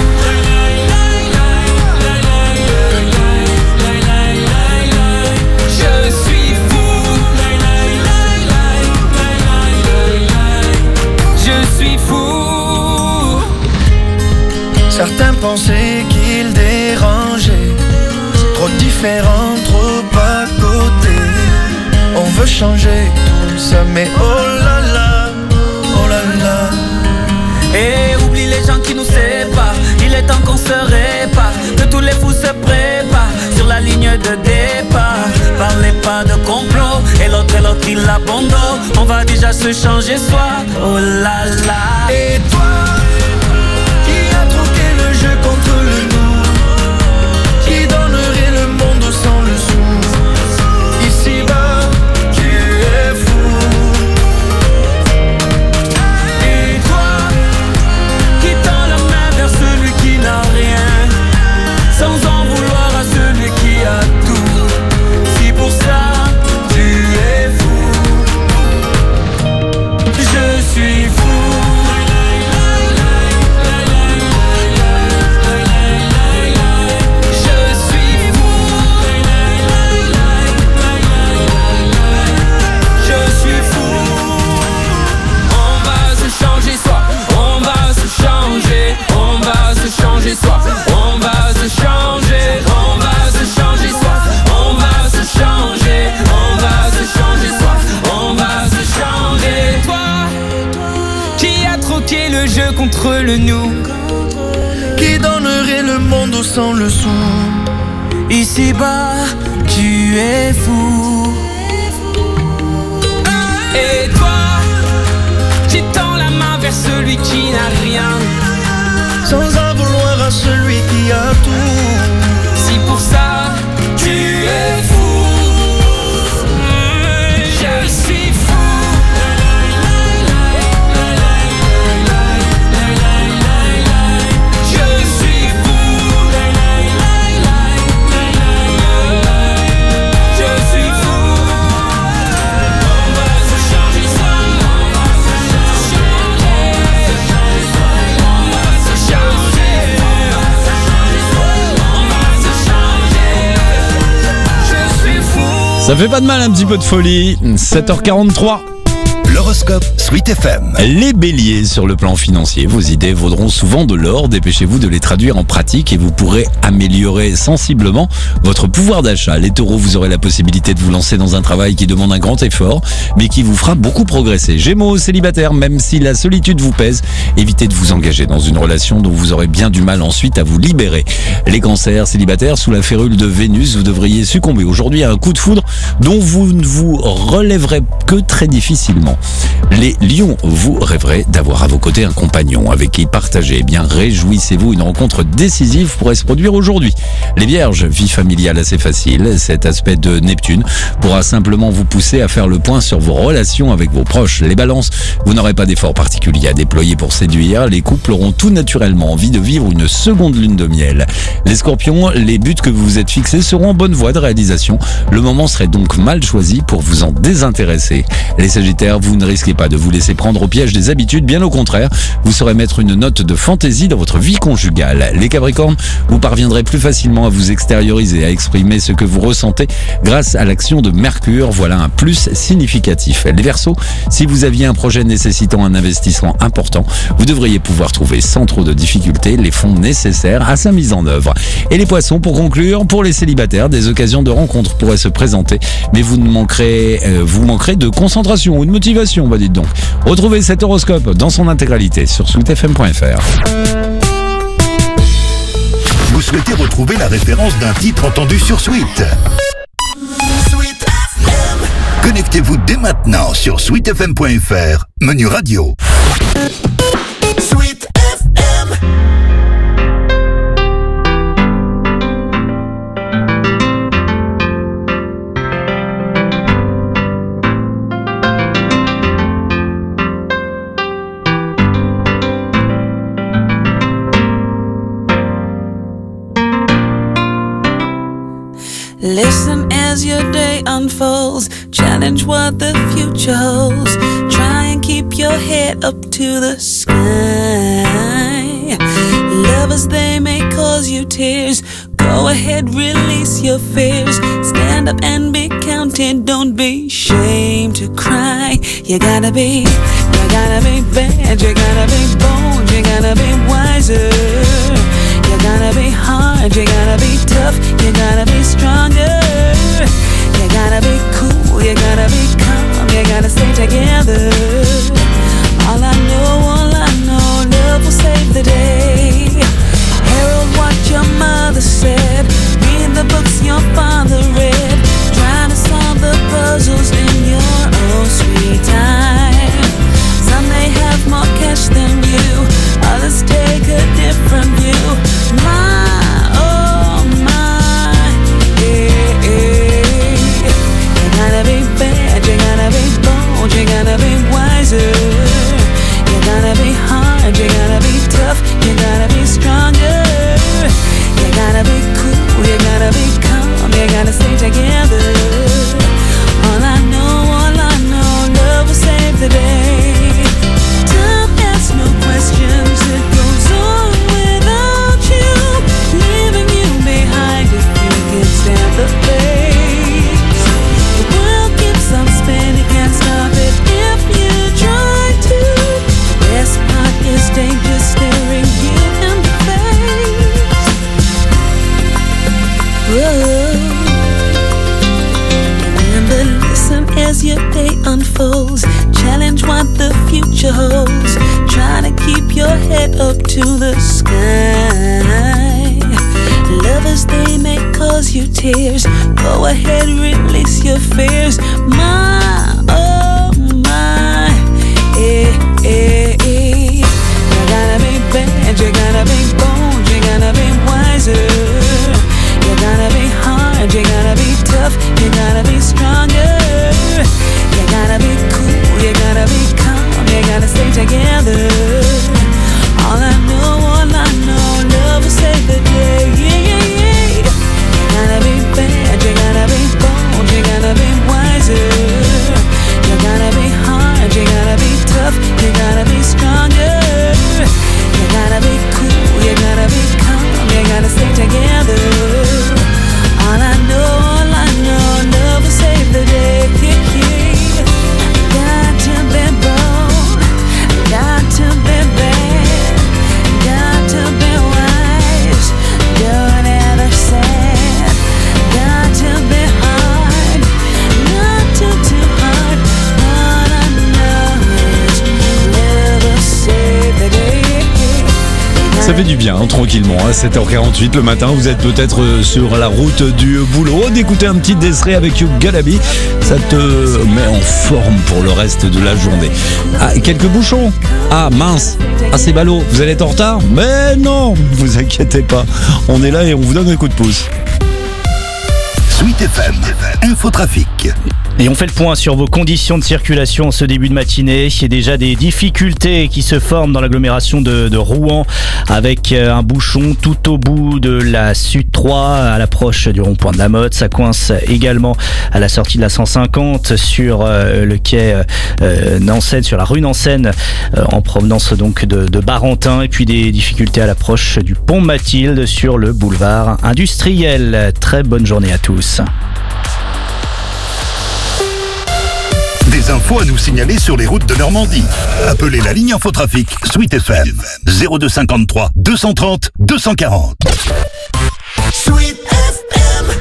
Certains pensaient qu'ils dérangeaient, trop différents, trop à côté. On veut veut changer tout ça, mais oh là là, oh là là. Et oublie les gens qui nous séparent, il est temps qu'on se répare, que tous les fous se préparent sur la ligne de départ. Parlez pas de complot, et l'autre et l'autre il abandonne. On va déjà se changer soi, oh là là. Et toi, qui a troqué le jeu contre le nous, qui donnerait le monde sans le sou. Ici-bas, tu es fou. Et toi, qui tend la main vers celui qui n'a rien, sans en vouloir à celui qui a tout. Si pour ça, tu es fou, je suis fou. Changer soi, on va se changer, on va se changer soi, on va se changer, on va se changer soi, on va se changer. Toi, qui a troqué le jeu contre le nous, qui donnerait le monde sans le sou. Ici-bas, tu es fou. Et toi, qui tend la main vers celui qui n'a rien, sans en vouloir à celui qui a tout. Si pour ça, tu es fou, je suis fou. Je suis fou. Je suis fou. On va se changer ça, on va se changer, on va se changer, on va se changer. Je suis fou. Ça fait pas de mal un petit peu de folie. sept heures quarante-trois. L'horoscope Sweet F M. Les béliers, sur le plan financier, vos idées vaudront souvent de l'or. Dépêchez-vous de les traduire en pratique et vous pourrez améliorer sensiblement votre pouvoir d'achat. Les taureaux, vous aurez la possibilité de vous lancer dans un travail qui demande un grand effort, mais qui vous fera beaucoup progresser. Gémeaux, célibataires, même si la solitude vous pèse, évitez de vous engager dans une relation dont vous aurez bien du mal ensuite à vous libérer. Les cancers, célibataires, sous la férule de Vénus, vous devriez succomber aujourd'hui à un coup de foudre dont vous ne vous relèverez que très difficilement. Les lions, vous rêverez d'avoir à vos côtés un compagnon avec qui partager. Eh bien, réjouissez-vous, une rencontre décisive pourrait se produire aujourd'hui. Les vierges, vie familiale assez facile. Cet aspect de Neptune pourra simplement vous pousser à faire le point sur vos relations avec vos proches. Les balances, vous n'aurez pas d'effort particulier à déployer pour séduire. Les couples auront tout naturellement envie de vivre une seconde lune de miel. Les scorpions, les buts que vous vous êtes fixés seront en bonne voie de réalisation. Le moment serait donc mal choisi pour vous en désintéresser. Les sagittaires, vous ne risquez pas de vous laisser prendre au piège des habitudes, bien au contraire, vous saurez mettre une note de fantaisie dans votre vie conjugale. Les capricornes, vous parviendrez plus facilement à vous extérioriser, à exprimer ce que vous ressentez grâce à l'action de Mercure, voilà un plus significatif. Les verseaux, si vous aviez un projet nécessitant un investissement important, vous devriez pouvoir trouver sans trop de difficultés les fonds nécessaires à sa mise en œuvre. Et les poissons, pour conclure, pour les célibataires, des occasions de rencontres pourraient se présenter, mais vous ne manquerez, euh, vous manquerez de concentration ou de motivation, bah dites donc. Retrouvez cet horoscope dans son intégralité sur sweet f m point f r. Vous souhaitez retrouver la référence d'un titre entendu sur Sweet? Sweet F M. Connectez-vous dès maintenant sur sweet f m point f r, menu radio. Sweet F M. Listen as your day unfolds, challenge what the future holds. Try and keep your head up to the sky. Lovers, they may cause you tears. Go ahead, release your fears. Stand up and be counted, don't be ashamed to cry. You gotta be, you gotta be bad, you gotta be bold, you gotta be wiser. You gotta be hard, you gotta be tough, you gotta be stronger. You gotta be cool, you gotta be calm, you gotta stay together. All I know, all I know, love will save the day. Herald what your mother said, read the books your father read, trying to solve the puzzles in your own sweet time. Some may have more cash than you, others take a different view. My, oh my, yeah, yeah. You gotta be bad, you gotta be bold, you gotta be wiser. You gotta be hard, you gotta be tough, you gotta be stronger. You gotta be cool, you gotta be calm, you gotta stay together. All I know, all I know, love will save the day. Time asks no questions, it goes on without you, leaving you behind if you can stand the pace. The world keeps on spinning, can't stop it if you try to. The best part is danger staring you in the face. Whoa. Remember, listen as your day unfolds. Challenge what the future holds. Try to keep your head up to the sky. Lovers, they may cause you tears. Go ahead, release your fears. My, oh my, eh, eh, eh. You gotta be bad, you gotta be bold, you gotta be wiser. You gotta be hard, you gotta be tough, you gotta be stronger. You gotta be cool, you gotta be calm, you gotta stay together. All I know, all I know, love will save the day. Yeah, yeah, yeah. You gotta be bad, you gotta be bold, you gotta be wiser. You gotta be hard, you gotta be tough, you gotta be stronger. You gotta be cool, you gotta be calm, you gotta stay together. All I know, all I know, love will save the day. Yeah, yeah. Got to be bold, got to be bad, got to be wise, don't ever sad. Got to be hard, not too too hard. All I know is love will save the day. Ça fait du bien, hein, tranquillement, à sept heures quarante-huit le matin, vous êtes peut-être euh, sur la route du boulot, d'écouter un petit Des'ree avec You Gotta Be, ça te met en forme pour le reste de la journée. Ah, quelques bouchons. Ah mince, ah c'est ballot, vous allez être en retard? Mais non, vous inquiétez pas, on est là et on vous donne un coup de pouce. Sweet F M, Infotrafic. Et on fait le point sur vos conditions de circulation en ce début de matinée. Il y a déjà des difficultés qui se forment dans l'agglomération de, de Rouen avec un bouchon tout au bout de la Sud trois à l'approche du rond-point de la Motte. Ça coince également à la sortie de la cent cinquante sur euh, le quai euh, Nansen, sur la rue Nansen euh, en provenance donc de, de Barentin. Et puis des difficultés à l'approche du pont Mathilde sur le boulevard industriel. Très bonne journée à tous. Des infos à nous signaler sur les routes de Normandie. Appelez la ligne Infotrafic Sweet F M zéro deux cinquante-trois deux cent trente deux cent quarante. Sweet F M.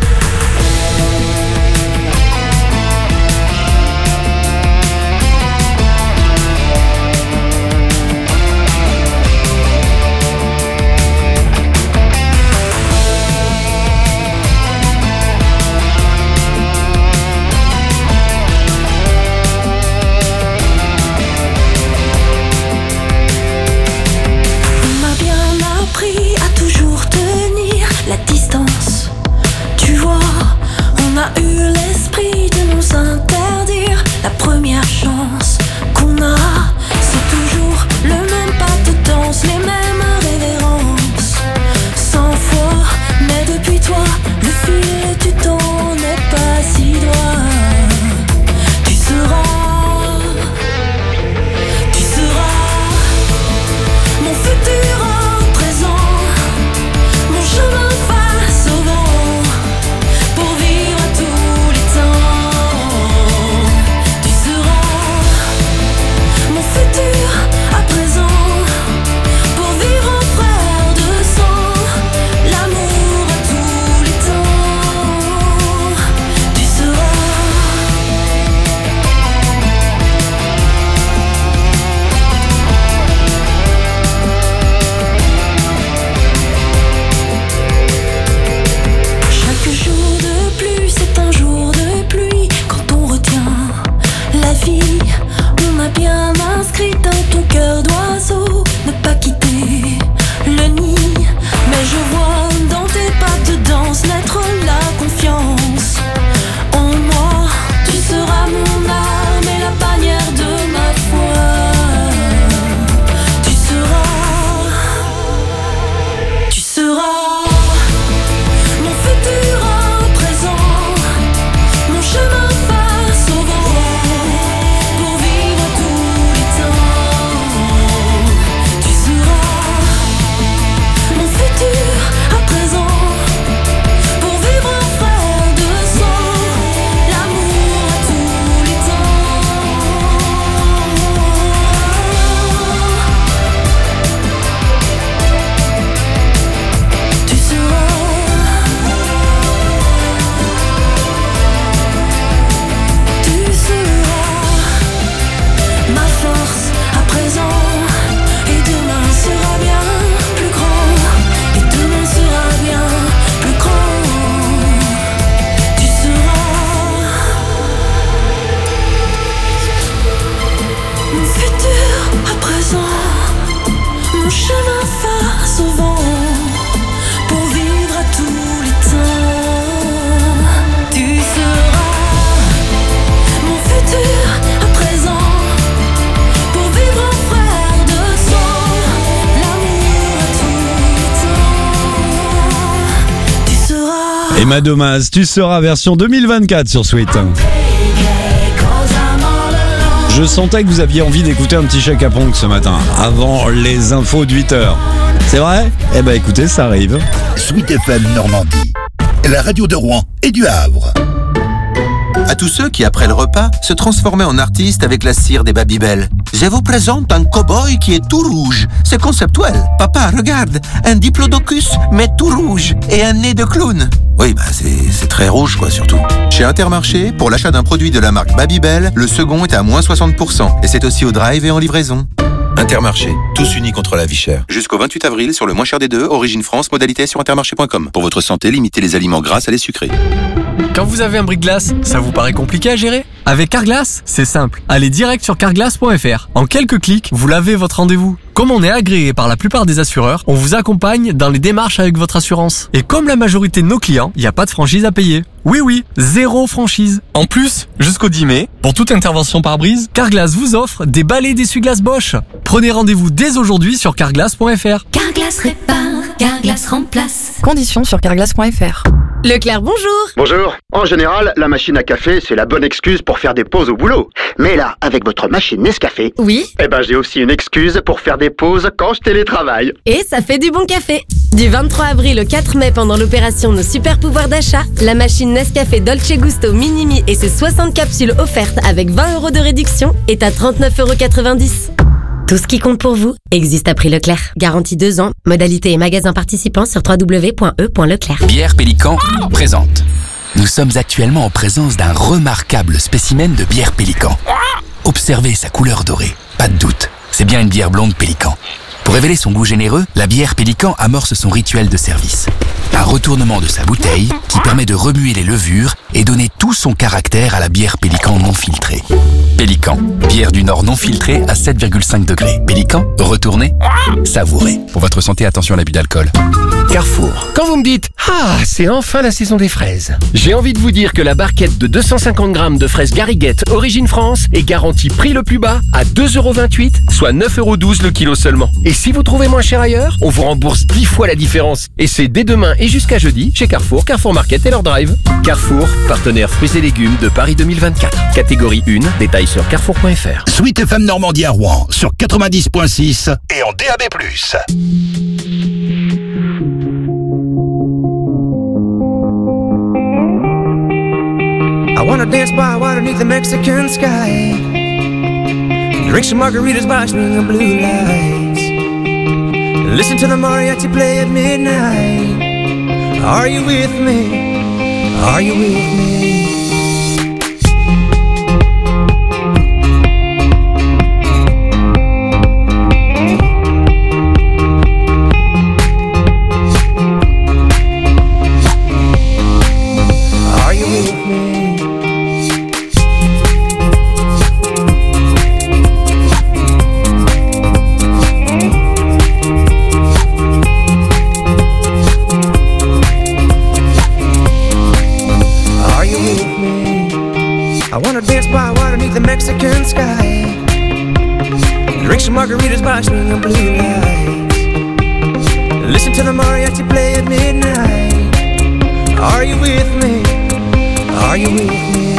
On m'a bien appris à toujours tenir la distance. Tu vois Et Madomas, tu seras version deux mille vingt-quatre sur Sweet. Je sentais que vous aviez envie d'écouter un petit Chaka Ponk ce matin, avant les infos de huit heures. C'est vrai ? Eh ben écoutez, ça arrive. Sweet F M Normandie, la radio de Rouen et du Havre. À tous ceux qui, après le repas, se transformaient en artistes avec la cire des Babybel. Je vous présente un cow-boy qui est tout rouge. C'est conceptuel. Papa, regarde, un diplodocus, mais tout rouge, et un nez de clown. Oui, bah c'est, c'est très rouge, quoi, surtout. Chez Intermarché, pour l'achat d'un produit de la marque Babybel, le second est à moins soixante pour cent. Et c'est aussi au drive et en livraison. Intermarché, tous unis contre la vie chère. Jusqu'au vingt-huit avril, sur le moins cher des deux, Origine France, modalité sur intermarché point com. Pour votre santé, limitez les aliments gras à les sucrés. Quand vous avez un bris-de-glace, ça vous paraît compliqué à gérer ? Avec Carglass, c'est simple. Allez direct sur carglass point f r. En quelques clics, vous l'avez votre rendez-vous. Comme on est agréé par la plupart des assureurs, on vous accompagne dans les démarches avec votre assurance. Et comme la majorité de nos clients, il n'y a pas de franchise à payer. Oui oui, zéro franchise. En plus, jusqu'au dix mai, pour toute intervention par brise, Carglass vous offre des balais d'essuie-glace Bosch. Prenez rendez-vous dès aujourd'hui sur carglass point f r. Carglass répare, Carglass remplace. Conditions sur carglass point f r. Leclerc, bonjour. Bonjour. En général, la machine à café, c'est la bonne excuse pour faire des pauses au boulot. Mais là, avec votre machine Nescafé... Oui. Eh ben, j'ai aussi une excuse pour faire des pauses quand je télétravaille. Et ça fait du bon café. Du vingt-trois avril au quatre mai, pendant l'opération Nos Super Pouvoirs d'achat, la machine Nescafé Dolce Gusto Minimi et ses soixante capsules offertes avec vingt euros de réduction est à trente-neuf euros quatre-vingt-dix. Tout ce qui compte pour vous existe à prix Leclerc. Garantie deux ans. Modalité et magasin participants sur w w w point e point leclerc. Bière Pélican présente. Nous sommes actuellement en présence d'un remarquable spécimen de bière Pélican. Observez sa couleur dorée. Pas de doute, c'est bien une bière blonde Pélican. Pour révéler son goût généreux, la bière Pélican amorce son rituel de service. Un retournement de sa bouteille qui permet de remuer les levures et donner tout son caractère à la bière Pélican non filtrée. Pélican, bière du Nord non filtrée à sept virgule cinq degrés. Pélican, retournez, savourez. Pour votre santé, attention à l'abus d'alcool. Carrefour. Quand vous me dites « Ah, c'est enfin la saison des fraises », j'ai envie de vous dire que la barquette de deux cent cinquante grammes de fraises Gariguette Origine France est garantie prix le plus bas à deux euros vingt-huit, soit neuf euros douze le kilo seulement. Et si vous trouvez moins cher ailleurs, on vous rembourse dix fois la différence. Et c'est dès demain et jusqu'à jeudi chez Carrefour, Carrefour Market et leur drive. Carrefour, partenaire fruits et légumes de Paris deux mille vingt-quatre. Catégorie un, détails sur carrefour point f r. Sweet F M Normandie à Rouen sur quatre-vingt-dix point six et en D A B plus. I wanna dance by water beneath the Mexican sky. Drink some margaritas by swinging blue lights. Listen to the mariachi play at midnight. Are you with me? Are you with me? Mexican sky. Drink some margaritas by swinging blue lights. Listen to the mariachi play at midnight. Are you with me? Are you with me?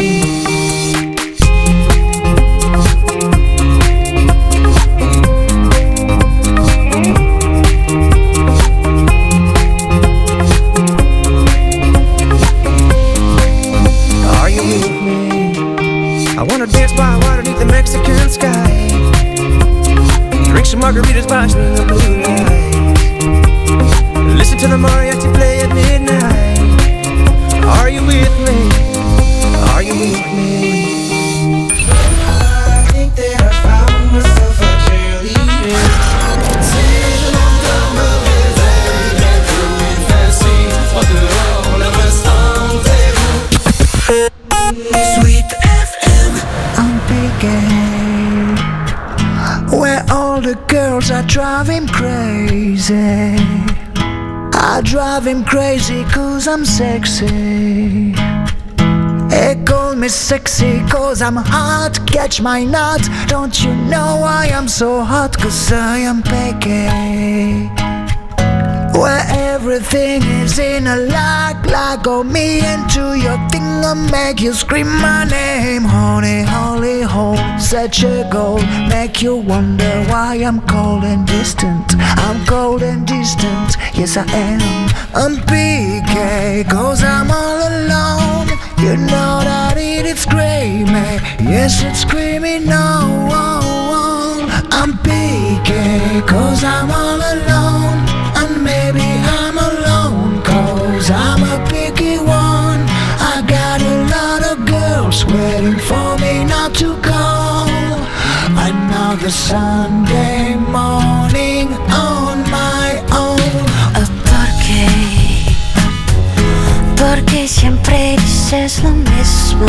Mexican sky. Drink some margaritas by swinging blue lights. Listen to the mariachi play at midnight. Are you with me? Are you with me? I think that I found myself a cheerleader. C'est longtemps mauvais, une facile, trois dehors, le restant c'est vous. Sweet F M. I'm picking where all the girls are driving crazy. I drive him crazy cause I'm sexy. They call me sexy cause I'm hot. Catch my nut. Don't you know I am so hot cause I am picky. where everything is in a lock, lock on me into your thing and make you scream my name. Honey, holy hole, such a goal, make you wonder why I'm cold and distant. I'm cold and distant, yes I am. I'm P K, cause I'm all alone. You know that it is screaming, yes it's screaming no. I'm P K, cause I'm all alone. And maybe I'm alone, cause I'm a picky one. I got a lot of girls waiting for me not to go. Another Sunday morning on my own. Oh, ¿por qué? Porque siempre dices lo mismo.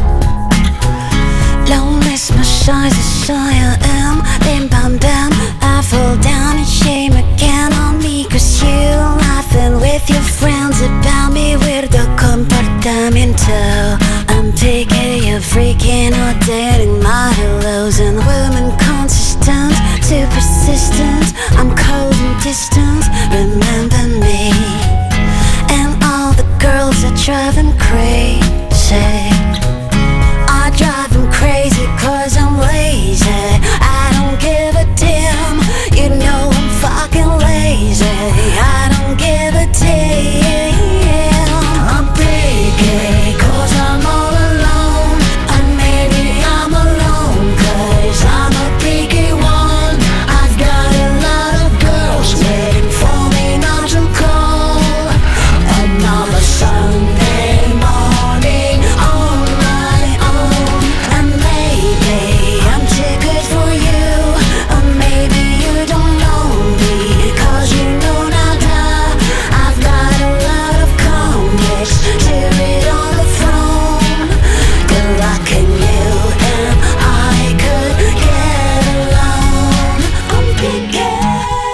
Lo mismo size as I am. Bim bam bam, I fall down in shame again on me. Cause you laughing with your friends about me. Weirdo comportamiento. I'm picking you freaking out, dating my hellos. And women consistent, too persistent. I'm